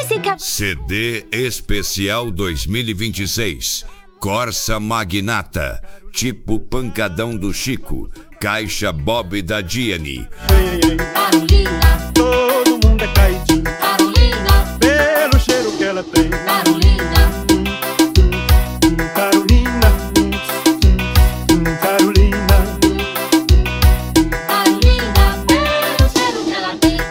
música. CD especial 2026. Corsa Magnata, tipo pancadão do Chico. Caixa Bob da Diane. Carolina, todo mundo é caidinho. Carolina, Pelo cheiro que ela tem. Carolina, Carolina, Carolina, Carolina, pelo cheiro que ela tem.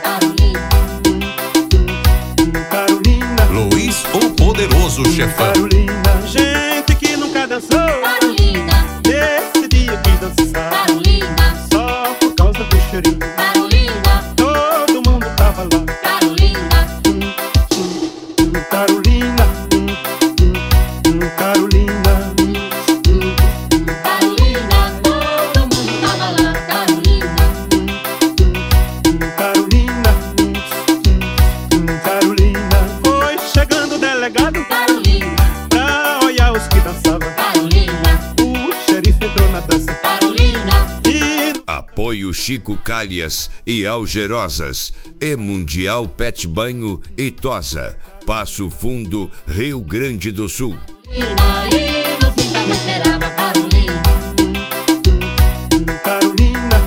Carolina, Carolina, Luiz, o poderoso chefão. Carolina. Gente que nunca dançou. Carolina, Nesse dia que dançar. Carolina, Só por causa do cheirinho. Carolina, Todo mundo tava lá. Carolina, Carolina, Carolina, Carolina, todo mundo tava lá. Carolina, Carolina, Carolina. Foi chegando o delegado Carolina, pra olhar os que dançavam. Carolina, O xerife entrou na dança Carolina, e Apoio Chico Calhas e Algerosas. E Mundial Pet Banho e Tosa. Passo Fundo, Rio Grande do Sul. e no fim também esperava. Carolina, Carolina,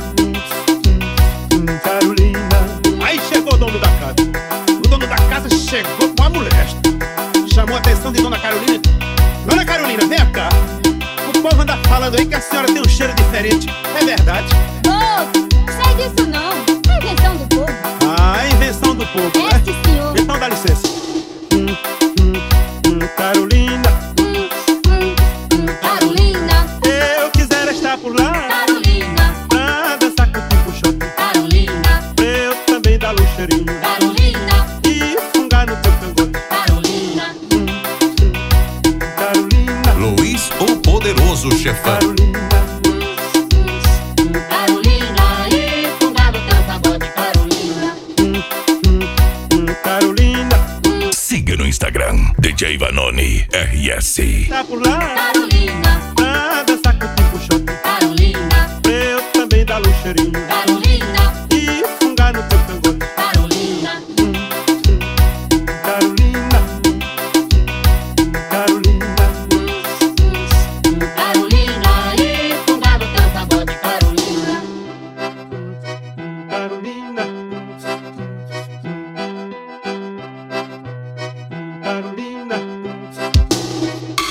Carolina. Aí chegou o dono da casa. O dono da casa chegou com a molesta. Chamou a atenção de Dona Carolina. Dona Carolina, vem cá. O povo anda falando aí que a senhora tem um cheiro diferente. É verdade? sei disso não. É invenção do povo. Ah, invenção do povo, É, né? sim, senhor. Então dá licença. Carolina, Carolina, eu quisera estar por lá Carolina, pra dançar com o tipo shot. Carolina, Pra eu também dar o cheirinho Carolina, e fungar no teu cangote. Carolina, Carolina, Luiz, o poderoso chefão. Carolina, Carolina, e fundar o teu pagode. Carolina, Carolina, Siga no Instagram, DJ Vanoni RS. tá por lá Carolina, pra dançar com o tipo shot. Carolina, Pra eu também dar o cheirinho